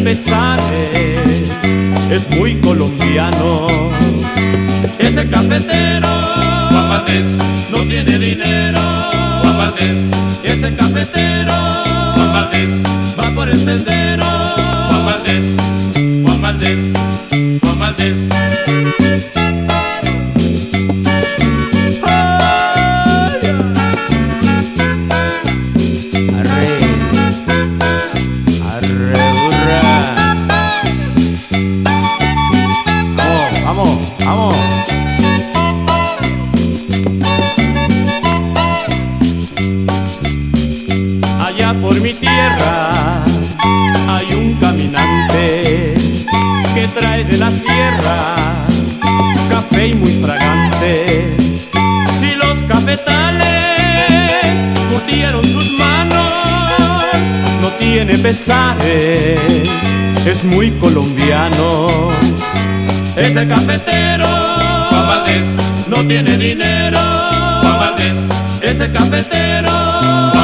pesares, es muy colombiano. Ese cafetero, Juan Valdés, no tiene dinero. Juan Valdés, Ese cafetero, Juan Valdés, va por el sendero. Juan Valdés, Juan Valdés, Juan Valdés. Vamos, vamos. Allá por mi tierra hay un caminante que trae de la sierra café y muy fragante. Si los cafetales curtieron sus manos, no tiene pesares, es muy colombiano. Ese cafetero, Juan Valdés, no tiene dinero. Juan Valdés, Ese cafetero,